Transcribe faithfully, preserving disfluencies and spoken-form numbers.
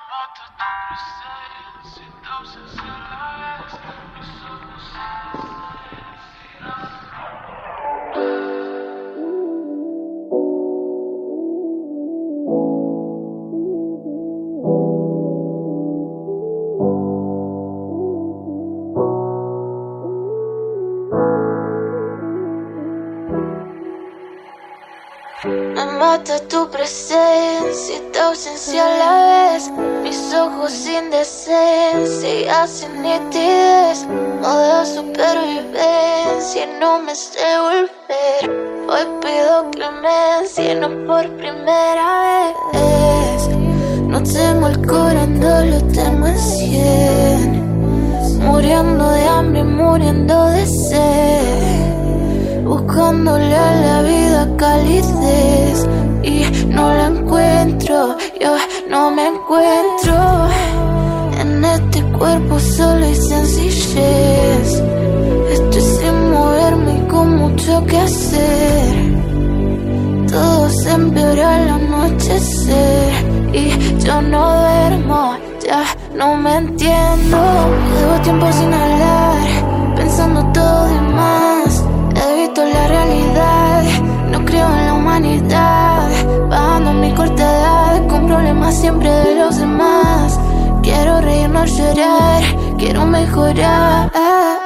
Me mata tu presencia y tu ausencia a la vez. Mis ojos sin decencia y hacen nitidez. Modo supervivencia y no me sé volver. Hoy pido clemencia y no por primera vez. No tengo el corazón, no lo tengo en cien. Muriendo de hambre, muriendo de sed. Buscándole a la vida calidez y no la encuentro, yo no me encuentro. En este cuerpo solo hay sencillez. Estoy sin moverme y con mucho que hacer. Todo se empeora al anochecer y yo no duermo, ya no me entiendo. Llevo tiempo sin hablar, pensando todo y más. Evito la realidad, no creo en la humanidad. Bajando mi corta edad, con problemas siempre de los demás. Quiero reír, no llorar, quiero mejorar.